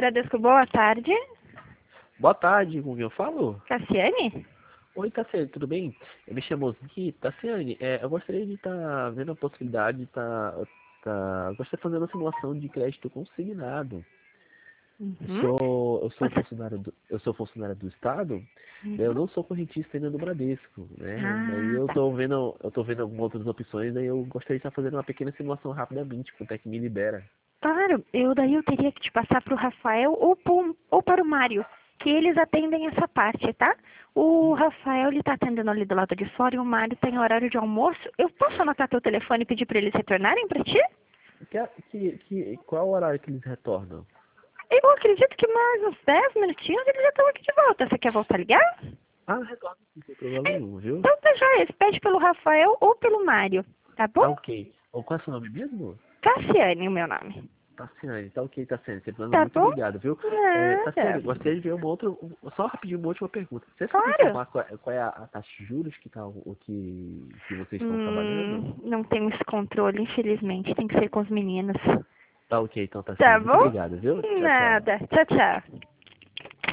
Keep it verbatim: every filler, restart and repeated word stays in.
Bradesco, boa tarde. Boa tarde, com quem eu falo? Cassiane? Oi, Tassiane, tudo bem? Eu me chamo Ziki. Tassiane, é, eu gostaria de estar vendo a possibilidade de estar... Tá, eu gostaria de fazer uma simulação de crédito consignado. Eu Uhum. sou, eu sou Você... funcionário do, eu sou funcionário do Estado, daí eu Uhum. não sou correntista ainda do Bradesco, né? Daí Ah, eu tá. tô vendo, eu tô vendo algumas outras opções, daí eu gostaria de estar fazendo uma pequena simulação rapidamente, quanto é que me libera. Claro, eu daí eu teria que te passar para o Rafael ou, pro- ou para o Mário, que eles atendem essa parte, tá? O Rafael, ele tá atendendo ali do lado de fora e o Mário tem horário de almoço. Eu posso anotar teu telefone e pedir para eles retornarem para ti? Que, que, que, qual é o horário que eles retornam? Eu acredito que mais uns dez minutinhos eles já estão aqui de volta. Você quer voltar a ligar? Ah, retorno sim, sem problema nenhum, viu? Então tá joia, pede pelo Rafael ou pelo Mário, tá bom? Tá ok. Ou qual é o seu nome mesmo? Cassiane, o meu nome. Tassiane, tá ok, Tassiane. Sempre dando Tá muito bom? obrigado, viu? É, Nada. Tassiane, gostaria de ver uma outra, um- só rapidinho uma última pergunta. Você sabe Claro. informar qual é, qual é a, a taxa de juros que, tá, o que, que vocês estão trabalhando? Hum, não tenho esse controle, infelizmente. Tem que ser com os meninos. Tá ok, então, Tá Tassiane. Muito bom? obrigado, viu? Tchau, tchau. Nada. Tchau, tchau.